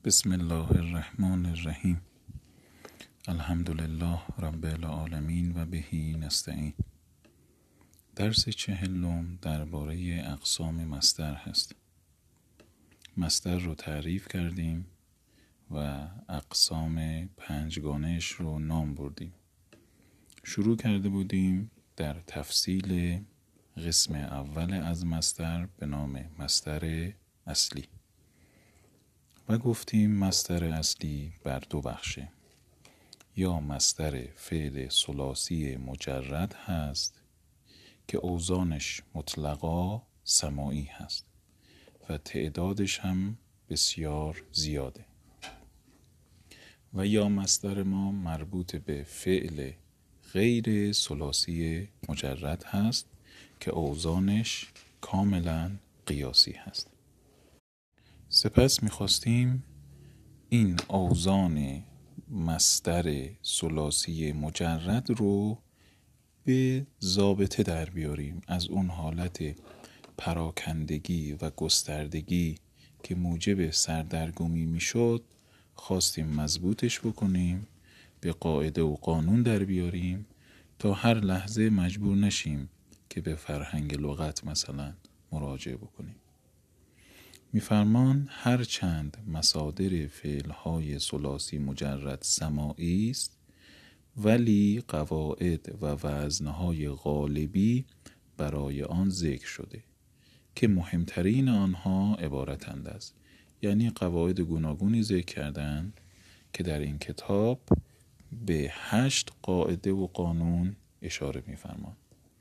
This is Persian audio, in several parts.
بسم الله الرحمن الرحیم. الحمدلله رب العالمین و بهی نستعین. درس 40 درباره اقسام مصدر هست. مصدر رو تعریف کردیم و اقسام 5گانه‌اش رو نام بردیم. شروع کرده بودیم در تفصیل قسم اول از مصدر به نام مصدر اصلی و گفتیم مصدر اصلی بر دو بخشه. یا مصدر فعل ثلاثی مجرد هست که اوزانش مطلقا سماعی هست و تعدادش هم بسیار زیاده، و یا مصدر ما مربوط به فعل غیر ثلاثی مجرد هست که اوزانش کاملا قیاسی هست. سپس می‌خواستیم این اوزان مصدر ثلاثی مجرد رو به ضابطه در بیاریم، از اون حالت پراکندگی و گستردگی که موجب سردرگمی میشد خواستیم مضبوطش بکنیم، به قاعده و قانون در بیاریم تا هر لحظه مجبور نشیم که به فرهنگ لغت مثلا مراجعه بکنیم. میفرمان هر چند مصادر فعلهای ثلاثی مجرد سماعی است، ولی قواعد و وزنهای غالبی برای آن ذکر شده که مهمترین آنها عبارتند از، یعنی قواعد گوناگونی ذکر کردن که در این کتاب به 8 قاعده و قانون اشاره میفرمان.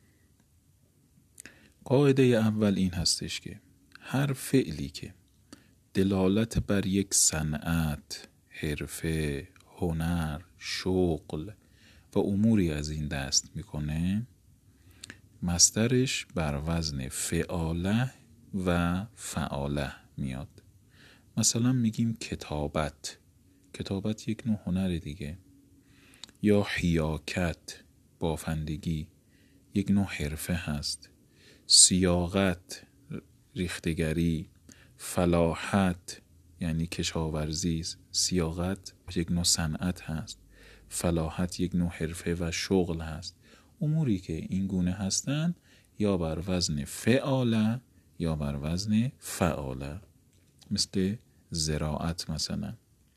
قاعده اول این هستش که هر فعلی که دلالت بر یک صنعت، حرفه، هنر، شغل و اموری از این دست میکنه، مصدرش بر وزن فعاله و فعاله میاد. مثلا میگیم کتابت. کتابت یک نوع هنر دیگه. یا حیاکت، بافندگی، یک نوع حرفه هست. سیاقت، ریختگری. فلاحت یعنی کشاورزی. سیاقت یک نوع صنعت هست. فلاحت یک نوع حرفه و شغل هست. اموری که این گونه هستن یا بر وزن فعاله یا بر وزن فعاله، مثل زراعت مثلا.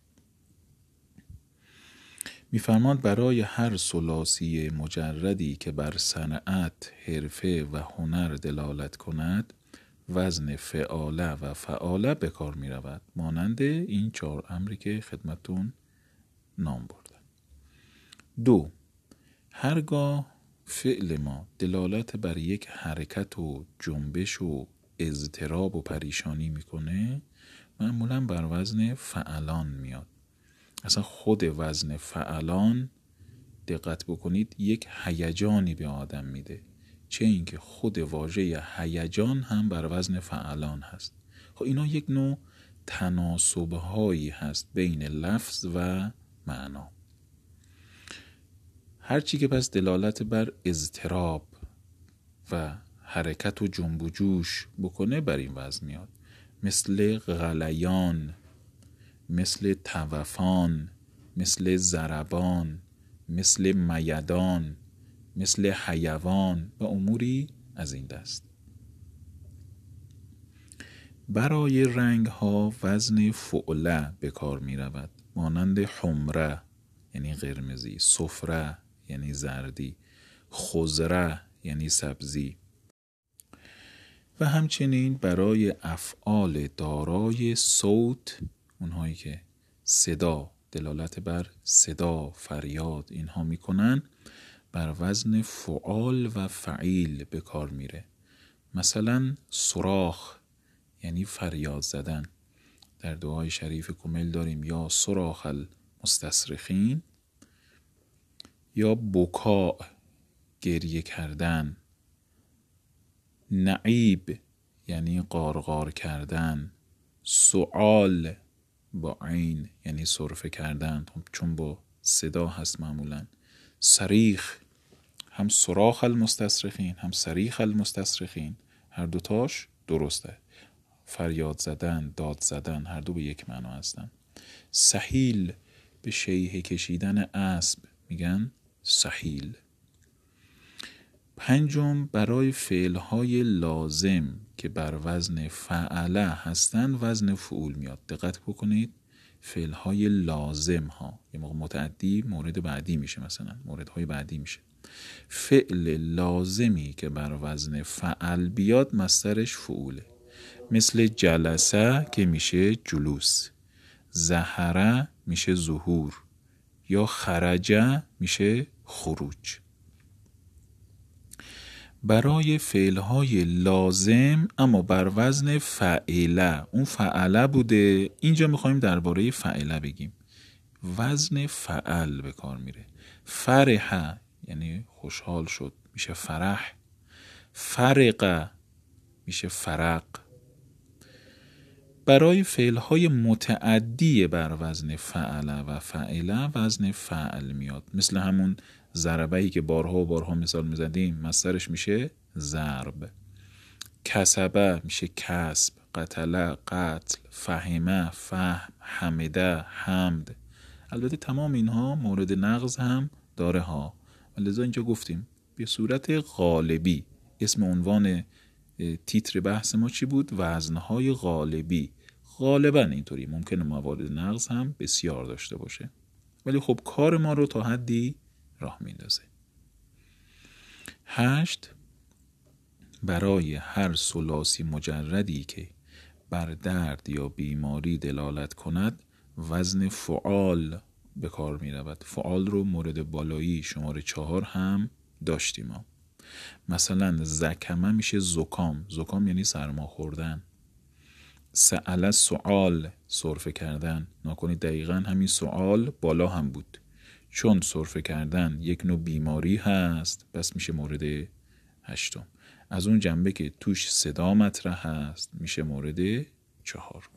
میفرماد برای هر ثلاثی مجردی که بر صنعت، حرفه و هنر دلالت کند وزن فعاله و فعاله به کار می رود، مانند این 4 امری که خدمتون نام بردم. 2. هرگاه فعل ما دلالت بر یک حرکت و جنبش و اضطراب و پریشانی میکنه، معمولا بر وزن فعلان میاد. اصلا خود وزن فعلان دقت بکنید یک هیجانی به آدم میده، چه اینکه خود واژه هیجان هم بر وزن فعلان هست. خب اینا یک نوع تناسب‌هایی هست بین لفظ و معنا. هرچی که پس دلالت بر اضطراب و حرکت و جنب و جوش بکنه بر این وزن میاد، مثل غلیان، مثل توفان، مثل ضربان، مثل میدان، مثل حیوان و اموری از این دست. برای رنگ ها وزن فعله به کار می رود، مانند حمره یعنی قرمزی، صفره یعنی زردی، خضره یعنی سبزی. و همچنین برای افعال دارای صوت، اونهایی که صدا، دلالت بر صدا، فریاد اینها میکنن، بر وزن فعال و فعیل به کار میره. مثلا صراخ یعنی فریاد زدن. در دعای شریف کمل داریم یا صراخ المستصرخین، یا بکاء گریه کردن. نعیب یعنی قارقار کردن. سؤال با عین یعنی سرفه کردن، چون با صدا هست معمولا. صریخ، هم صراخ المستصرخین هم صریخ المستصرخین، هر دوتاش درسته. فریاد زدن، داد زدن، هر دو به یک معنا هستن. سهیل، به شیهه کشیدن اسب میگن سهیل. پنجم، برای فعلهای لازم که بر وزن فعله هستن وزن فعول میاد. دقت بکنید، فعلهای لازم ها یه موقع متعدی مورد بعدی میشه، مثلا موردهای بعدی میشه. فعل لازمی که بر وزن فعل بیاد مصدرش فعوله، مثل جلسه که میشه جلوس، ظهره میشه ظهور، یا خرجه میشه خروج. برای فعلهای لازم اما بر وزن فعله، اون فعله بوده، اینجا میخوایم درباره فعله بگیم، وزن فعل به کار میره. فرحه یعنی خوشحال شد میشه فرح، فرقه میشه فرق. برای فعلهای متعدی بر وزن فعله و فعله وزن فعل میاد، مثل همون ضربه‌ای که بارها و بارها مثال میزدیم، مصدرش میشه ضرب. کسبه میشه کسب، قتله قتل، فهمه فهم، حمده حمد. البته تمام اینها مورد نقض هم داره ها، لذا اینجا گفتیم به صورت غالبی. اسم عنوان تیتر بحث ما چی بود؟ وزنهای غالبی. غالبا اینطوری، ممکنه موارد نقض هم بسیار داشته باشه، ولی خب کار ما رو تا حدی راه میندازه. 8، برای هر ثلاثی مجردی که بر درد یا بیماری دلالت کند وزن فعال به کار می رود. فعال رو مورد بالایی شماره 4 هم داشتیم ما. مثلا زکمه میشه زکام، زکام یعنی سرما خوردن. سأل سؤال، سرفه کردن. نکنید دقیقا همین سؤال بالا هم بود، چون سرفه کردن یک نوع بیماری هست، پس میشه مورد 8. از اون جنبه که توش صدا مطرح هست میشه مورد 4.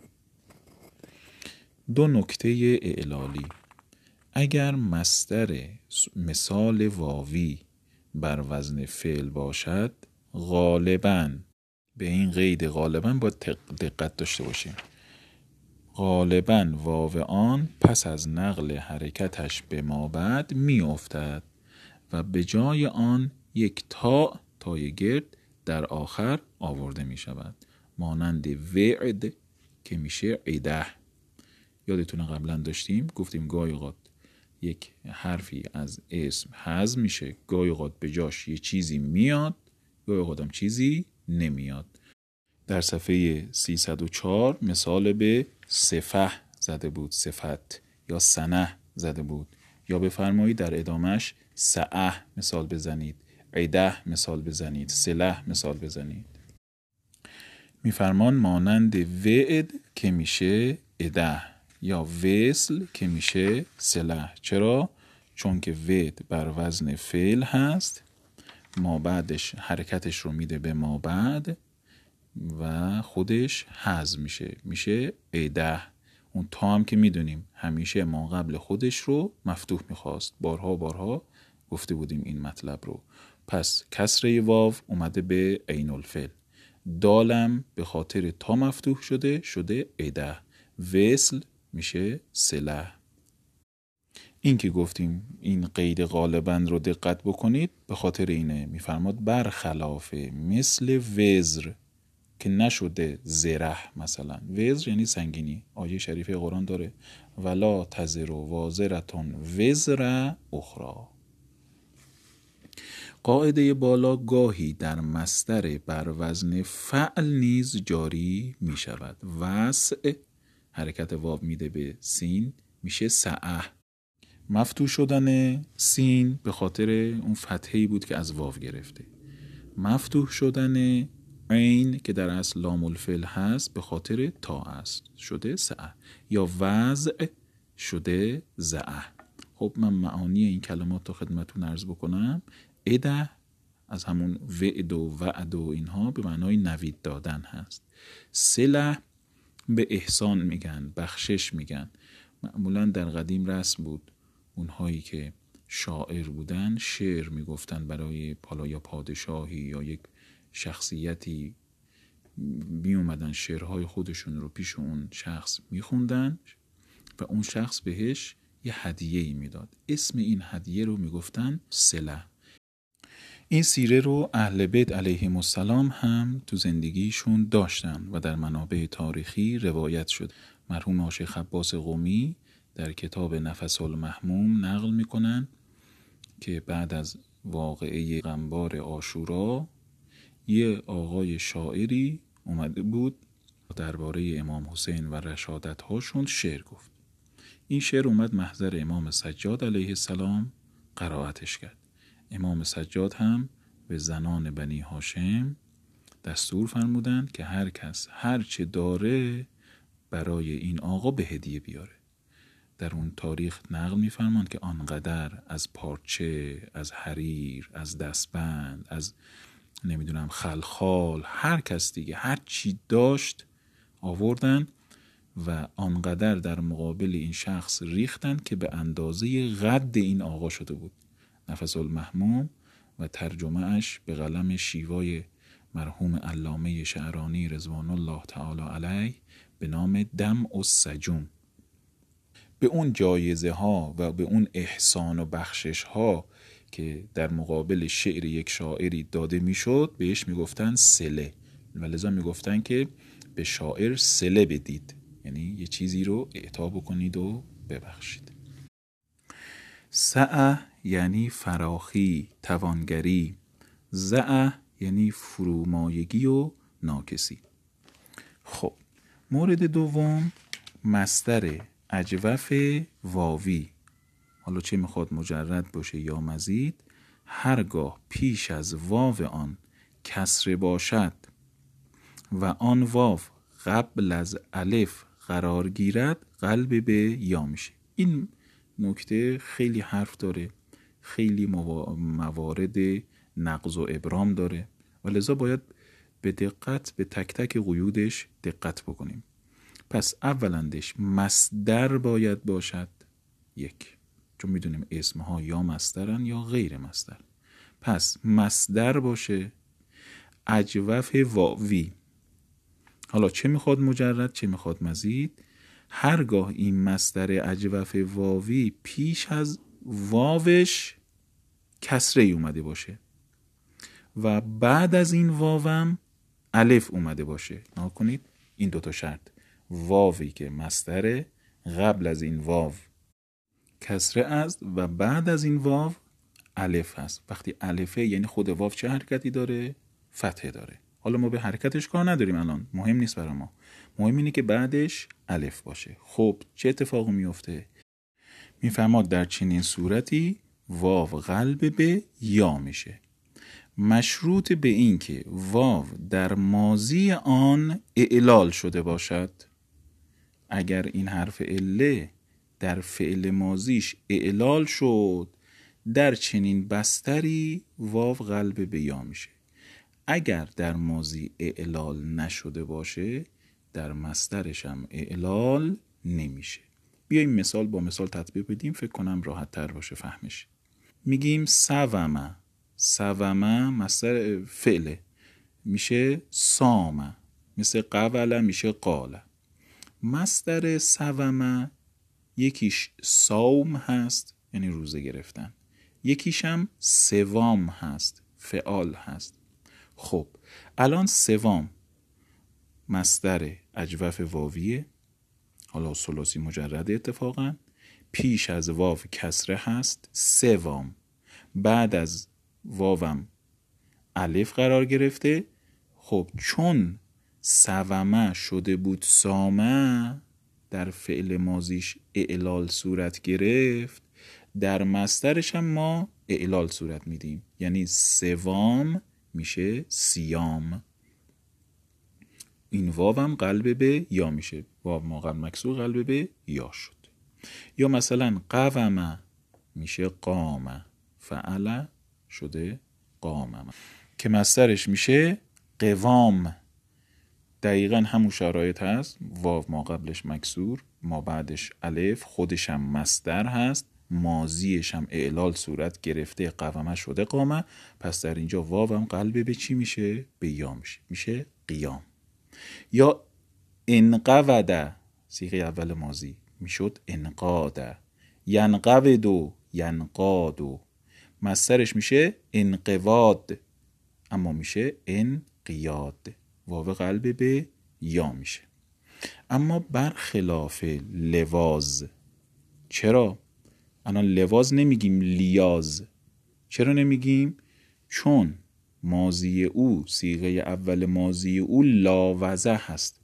2 نکته اعلالی. اگر مصدر مثال واوی بر وزن فعل باشد، غالباً، به این قید غالباً باید دقت داشته باشیم، غالباً واو آن پس از نقل حرکتش به ما بعد می افتد و به جای آن یک تای گرد در آخر آورده می شود، مانند وعد که میشه عده. یادتونه قبلا داشتیم گفتیم گاهی اوقات یک حرفی از اسم حذف میشه، گاهی اوقات به جاش یه چیزی میاد، گاهی اوقات هم چیزی نمیاد. در صفحه 304 مثال به صفح زده بود، صفت، یا سنه زده بود، یا بفرمایید در ادامش سعه مثال بزنید، عده مثال بزنید، سلح مثال بزنید. میفرمان مانند وعد که میشه عده، یا وصل که میشه سلح. چرا؟ چون که وعد بر وزن فعل هست، ما بعدش حرکتش رو میده به ما بعد و خودش حذف میشه عده. اون تا هم که میدونیم همیشه ما قبل خودش رو مفتوح میخواست، بارها گفته بودیم این مطلب رو. پس کسره واو اومده به عین الفعل، دالم به خاطر تا مفتوح شده عده، وصل میشه سلح. این که گفتیم این قید غالباً رو دقت بکنید به خاطر اینه. میفرماد برخلاف مثل وزر که نشده زرح. مثلا وزر یعنی سنگینی، آیه شریفه قرآن داره ولا تزر وازرتون وزر اخرى. قاعده بالا گاهی در مصدر بر وزن فعل نیز جاری می شود. وسع، حرکت واو میده به سین میشه سعه. مفتوح شدن سین به خاطر اون فتحه‌ای بود که از واو گرفته. مفتوح شدن عین که در اصل لام الفعل هست به خاطر تا است، شده سعه. یا وضع شده زعه. خب من معانی این کلمات تا خدمتون عرض بکنم. عده از همون وعد و وعد و اینها به معنای نوید دادن هست. صلح به احسان میگن، بخشش میگن. معمولا در قدیم رسم بود اونهایی که شاعر بودن شعر میگفتن برای حالا یا پادشاهی یا یک شخصیتی، می اومدن شعرهای خودشون رو پیش اون شخص میخوندن و اون شخص بهش یه هدیه‌ای میداد. اسم این هدیه رو میگفتن صله. این سیره رو اهل بیت علیهم السلام هم تو زندگیشون داشتن و در منابع تاریخی روایت شد. مرحوم شیخ عباس قمی در کتاب نفس المحموم نقل میکنن که بعد از واقعه غمبار عاشورا یه آقای شاعری اومده بود درباره امام حسین و رشادت هاشون شعر گفت. این شعر اومد محضر امام سجاد علیه السلام قرائتش کرد. امام سجاد هم به زنان بنی هاشم دستور فرمودند که هر کس هر چه داره برای این آقا به هدیه بیاره. در اون تاریخ نقل می‌فرماند که آنقدر از پارچه، از حریر، از دستبند، از نمیدونم خلخال، هر کس دیگه هر چی داشت آوردن و آنقدر در مقابل این شخص ریختن که به اندازه قد این آقا شده بود. نفس المحموم و ترجمه اش به قلم شیوای مرحوم علامه شعرانی رضوان الله تعالی علیه به نام دم السجون. به اون جایزه ها و به اون احسان و بخشش ها که در مقابل شعر یک شاعری داده میشد بهش میگفتن صله و لذا میگفتن که به شاعر صله بدید، یعنی یه چیزی رو اعطا بکنید و ببخشید. سعه یعنی فراخی، توانگری. زعه یعنی فرومایگی و ناکسی. خب مورد دوم مصدر اجوف واوی، حالا چه میخواد مجرد باشه یا مزید، هرگاه پیش از واو آن کسره باشد و آن واو قبل از الف قرار گیرد قلب به یا میشه. این نکته خیلی حرف داره، خیلی موارد نقض و ابرام داره و لذا باید به دقت به تک تک قیودش دقت بکنیم. پس اولندش مصدر باید باشد، یک، چون میدونیم اسمها یا مصدرن یا غیر مصدر. پس مصدر باشه، اجوف واوی، حالا چه میخواد مجرد چه میخواد مزید، هرگاه این مصدر اجوف واوی پیش از واوش کسره اومده باشه و بعد از این واوم الف اومده باشه. نگاه کنید این دوتا شرط، واوی که مصدر، قبل از این واو کسره است و بعد از این واو الف هست. وقتی الفه یعنی خود واو چه حرکتی داره؟ فتحه داره. حالا ما به حرکتش کار نداریم الان، مهم نیست برای ما، مهم اینه که بعدش الف باشه. خب چه اتفاقی میفته؟ میفرماد در چنین صورتی واو قلب به یا میشه، مشروط به این که واو در ماضی آن اعلال شده باشد. اگر این حرف اله در فعل ماضیش اعلال شد در چنین بستری واو قلب به یا میشه. اگر در ماضی اعلال نشده باشه در مصدرش هم اعلال نمیشه. بیاییم مثال با مثال تطبیق بدیم، فکر کنم راحت تر باشه فهمش. میگیم سومه، سومه مصدر فعله میشه سامه، مثل قوله میشه قاله. مصدر سومه یکیش صوم هست یعنی روزه گرفتن، یکیش هم سوام هست فعال هست. خب الان سوام مصدر اجوف واویه، حالا ثلاثی مجرد اتفاقا، پیش از واو کسره هست، سوام، بعد از واوم الف قرار گرفته. خب چون سومه شده بود سامه، در فعل ماضیش اعلال صورت گرفت، در مصدرش هم ما اعلال صورت میدیم، یعنی سوام میشه سیام. این واوم قلب به یا میشه، واو ماقم مکسور قلب به یا شد. یا مثلا قومه میشه قامه، فعل شده قامه که مصدرش میشه قوام. دقیقا همون شرایط هست، واو ما قبلش مکسور ما بعدش الف، خودش هم مصدر هست، ماضیش هم اعلال صورت گرفته، قوامه شده قامه. پس در اینجا واو هم قلب به چی میشه؟ به یا میشه، میشه قیام. یا انقوده صیغه اول ماضی میشد انقاد. ینقود ینقاد. مصدرش میشه انقواد اما میشه انقیاد. واو قلب به یا میشه. اما برخلاف لواز. چرا؟ الان لواز نمیگیم لیاز. چرا نمیگیم؟ چون ماضی او، صیغه اول ماضی او لاوزه هست.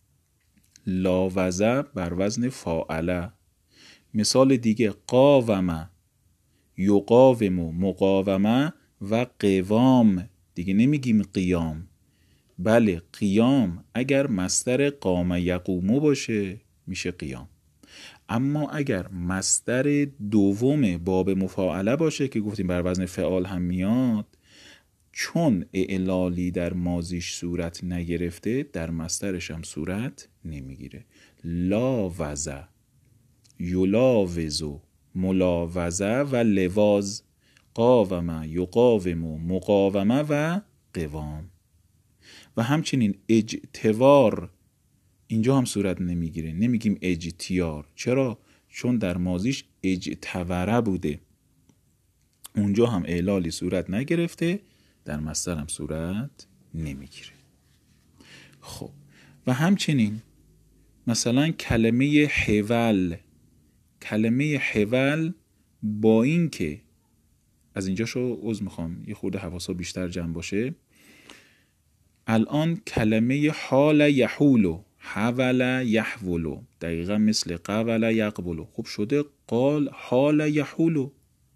لاوزه بر وزن فاعله. مثال دیگه قاومه، یقاوم، مقاومه و قوام. دیگه نمیگیم قیام. بله قیام اگر مصدر قام یقومو باشه میشه قیام. اما اگر مصدر دوم باب مفاعله باشه که گفتیم بر وزن فعال هم میاد، چون اعلالی در ماضیش صورت نگرفته در مصدرش هم صورت نمیگیره. لاوزه، یلاوزو، ملاوزه و لواز، قاومه، یقاوم، مقاومه و قوام. و همچنین اجتوار اینجا هم صورت نمیگیره. نمیگیم اجتیار. چرا؟ چون در ماضیش اجتوره بوده. اونجا هم اعلالی صورت نگرفته در مصدر هم صورت نمیگیره. خب و همچنین مثلا کلمه حول. کلمه حول با این که از اینجاشو عذر میخوام یه خورده حواسا بیشتر جمع باشه. الان کلمه حال یحولو، حول یحولو، دقیقا مثل قول یقبلو. خب شده قال حال یحولو،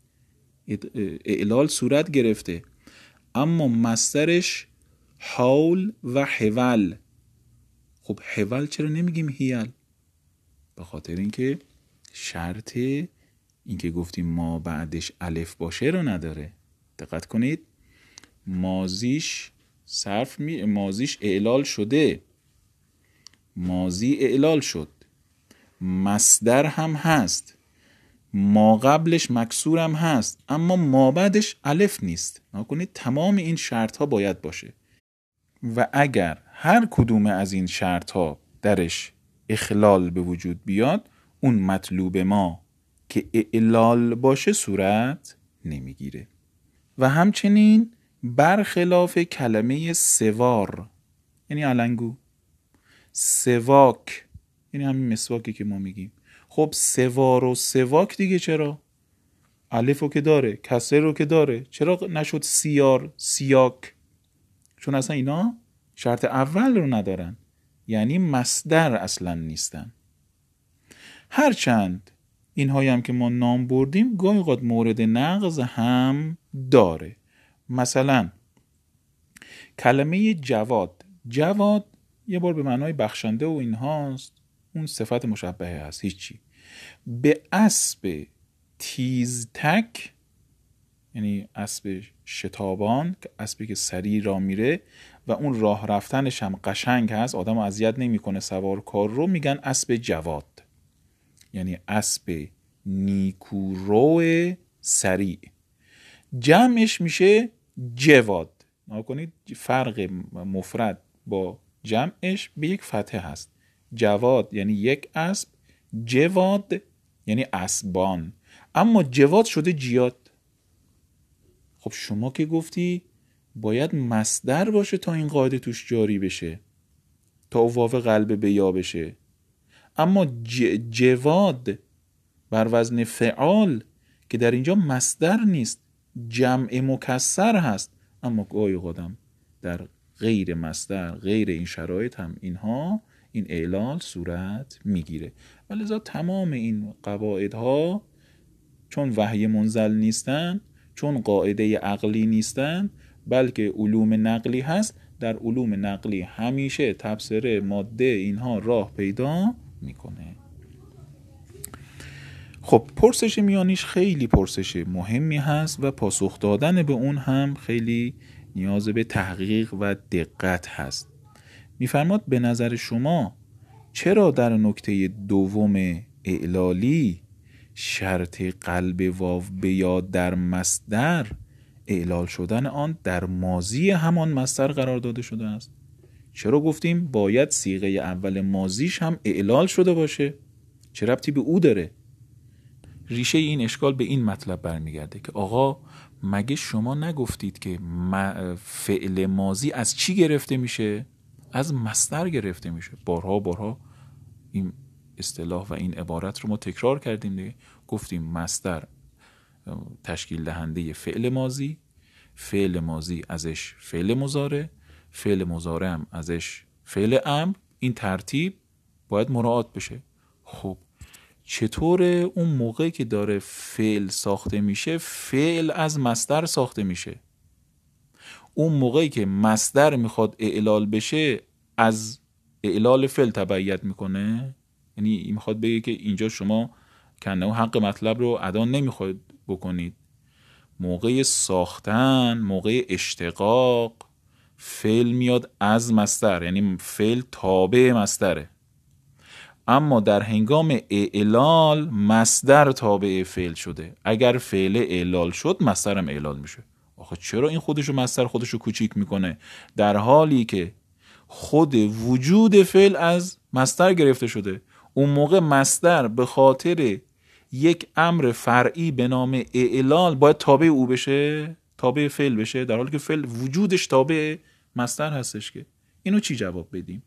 اعلال صورت گرفته. اما مصدرش حول و حول. خب حول چرا نمیگیم هیل؟ به خاطر اینکه شرط اینکه گفتیم ما بعدش الف باشه رو نداره. دقت کنید ماضیش ماضیش اعلال شده. ماضی اعلال شد، مصدر هم هست، ما قبلش مکسور هم هست، اما ما بعدش الف نیست. نکنید تمام این شرط ها باید باشه و اگر هر کدوم از این شرط ها درش اخلال به وجود بیاد اون مطلوب ما که اعلال باشه صورت نمیگیره. و همچنین برخلاف کلمه سوار یعنی علنگو، سواک یعنی همین مسواکی که ما میگیم. خب سوار و سواک دیگه چرا؟ الف رو که داره، کسره رو که داره، چرا نشد سیار، سیاک؟ چون اصلا اینا شرط اول رو ندارن، یعنی مصدر اصلا نیستن. هرچند اینهایی هم که ما نام بردیم گاهی اوقات مورد نقض هم داره. مثلا کلمه جواد. جواد یه بار به معنای بخشنده و اینهاست، اون صفت مشبهه هست، هیچی. به اسب تیزتک یعنی اسب شتابان، اسبی که سریع راه میره و اون راه رفتنش هم قشنگ هست، آدم اذیت نمیکنه سوارکار رو، میگن اسب جواد، یعنی اسب نیکورو سریع. جمعش میشه جواد. نکنید فرق مفرد با جمعش به یک فتحه هست. جواد یعنی یک اسب، جواد یعنی اسبان، اما جواد شده جیاد. خب شما که گفتی باید مصدر باشه تا این قاعده توش جاری بشه، تا واو قلب به یا بشه. اما جواد بر وزن فعال که در اینجا مصدر نیست، جمع مکسر هست، اما گاهی قدم در غیر مصدر، غیر این شرایط هم این اعلال صورت میگیره. ولذا تمام این قواعدها چون وحی منزل نیستن، چون قاعده عقلی نیستن، بلکه علوم نقلی هست، در علوم نقلی همیشه تبصره، ماده اینها راه پیدا میکنه. خب پرسش میانیش خیلی پرسش مهمی هست و پاسخ دادن به اون هم خیلی نیاز به تحقیق و دقت هست. میفرماد به نظر شما چرا در نکته دوم اعلالی شرط قلب واو به یا در مصدر اعلال شدن آن در ماضی همان مصدر قرار داده شده است؟ چرا گفتیم باید صیغه اول ماضیش هم اعلال شده باشه؟ چه ربطی به او داره؟ ریشه این اشکال به این مطلب برمیگرده که آقا مگه شما نگفتید که فعل ماضی از چی گرفته میشه؟ از مصدر گرفته میشه. بارها این اصطلاح و این عبارت رو ما تکرار کردیم دیگه. گفتیم مصدر تشکیل دهنده فعل ماضی، فعل ماضی ازش فعل مضارع، فعل مضارع هم ازش فعل امر. این ترتیب باید مراعات بشه. خب چطور اون موقعی که داره فعل ساخته میشه فعل از مصدر ساخته میشه؟ اون موقعی که مصدر میخواد اعلال بشه از اعلال فعل تبعیت میکنه؟ یعنی میخواد بگه که اینجا شما کنه حق مطلب رو ادا نمیخواید بکنید. موقع ساختن، موقع اشتقاق، فعل میاد از مصدر، یعنی فعل تابع مصدره. اما در هنگام اعلال مصدر تابع فعل شده. اگر فعل اعلال شد مصدرم اعلال میشه. آخه چرا این خودشو مصدر خودشو کوچیک میکنه در حالی که خود وجود فعل از مصدر گرفته شده؟ اون موقع مصدر به خاطر یک امر فرعی به نام اعلال باید تابع او بشه، تابع فعل بشه، در حالی که فعل وجودش تابع مصدر هستش. که اینو چی جواب بدیم؟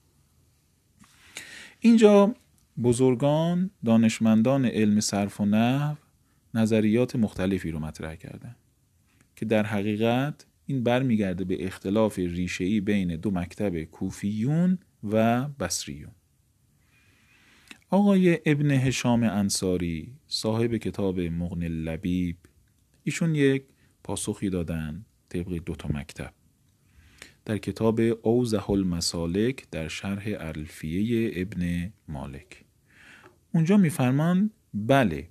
اینجا بزرگان دانشمندان علم صرف و نحو نظریات مختلفی رو مطرح کردن که در حقیقت این برمیگرده به اختلاف ریشه‌ای بین دو مکتب کوفیون و بصریون. آقای ابن هشام انصاری صاحب کتاب مغنی اللبیب، ایشون یک پاسخی دادن طبق دو تا مکتب در کتاب اوضح المسالک در شرح الفیه ابن مالک. اونجا میفرمان بله،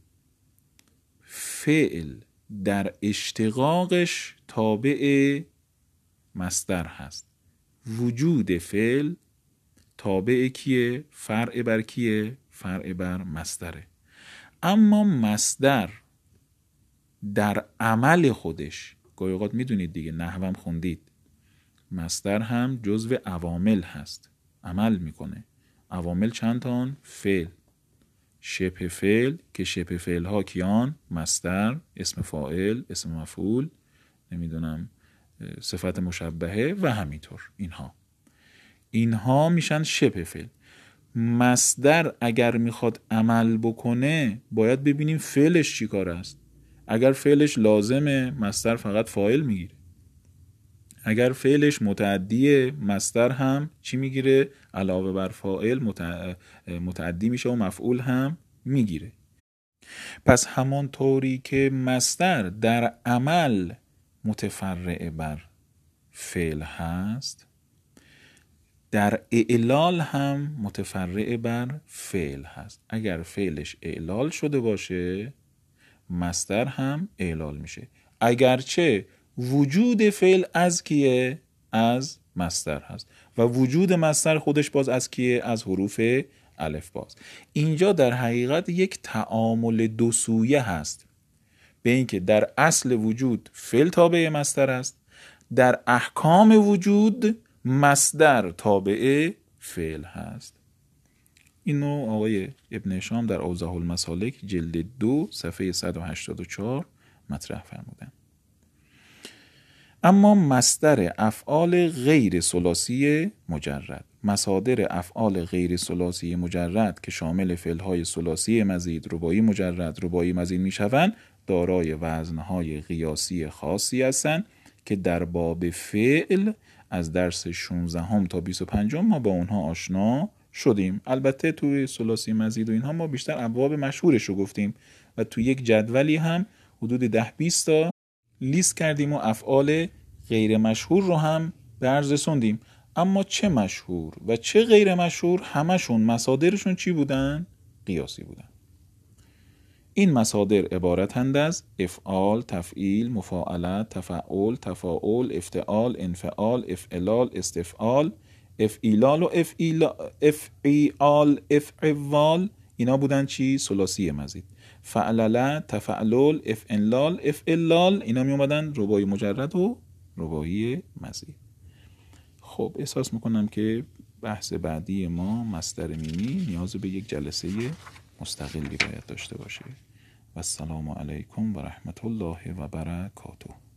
فعل در اشتقاقش تابع مصدر هست. وجود فعل تابع کیه؟ فرع بر کیه؟ فرع بر مصدره. اما مصدر در عمل خودش، گاهی اوقات میدونید دیگه، نحوم خوندید، مصدر هم جزو عوامل هست، عمل میکنه. عوامل چند تان؟ فعل، شبه فعل که شبه فعل ها کیان؟ مصدر، اسم فاعل، اسم مفعول، نمیدونم صفت مشبهه و همینطور. اینها میشن شبه فعل. مصدر اگر میخواد عمل بکنه باید ببینیم فعلش چی کار است. اگر فعلش لازمه مصدر فقط فاعل میگیره. اگر فعلش متعدیه مصدر هم چی میگیره؟ علاوه بر فاعل متعدی میشه و مفعول هم میگیره. پس همون طوری که مصدر در عمل متفرع بر فعل هست، در اعلال هم متفرع بر فعل هست. اگر فعلش اعلال شده باشه مصدر هم اعلال میشه، اگرچه وجود فعل از کیه؟ از مصدر هست و وجود مصدر خودش باز از کیه؟ از حروف الف باز. اینجا در حقیقت یک تعامل دو سویه هست، به اینکه در اصل وجود فعل تابع مصدر است، در احکام وجود مصدر تابع فعل هست. اینو آقای ابن هشام در اوضح المسالک جلد 2 صفحه 184 مطرح فرمودن. اما مصدر افعال غیر ثلاثی مجرد، مصادر افعال غیر ثلاثی مجرد که شامل فعل‌های ثلاثی مزید، رباعی مجرد، رباعی مزید میشوند، دارای وزن‌های قیاسی خاصی هستند که در باب فعل از درس 16 تا 25 ما با اونها آشنا شدیم. البته توی ثلاثی مزید و اینها ما بیشتر ابواب مشهورش رو گفتیم و توی یک جدولی هم حدود 10-20 تا لیست کردیم و افعال غیر مشهور رو هم به عرض رسوندیم. اما چه مشهور و چه غیر مشهور همشون مصادرشون چی بودن؟ قیاسی بودن. این مصادر عبارتند از افعال، تفعیل، مفاعلت، تفعول، تفاعل، افتعال، انفعال، افعلال، استفعال، افعیلال و افعیال، افعوال. اینا بودن چی؟ ثلاثی مزید. فعلله، تفعلل، افعلال، افعلال، اینا می اومدن رباعی مجرد و رباعی مزید. خب احساس میکنم که بحث بعدی ما مصدر میمی نیاز به یک جلسه مستقلی باید داشته باشید. و السلام علیکم و رحمت الله و برکاته.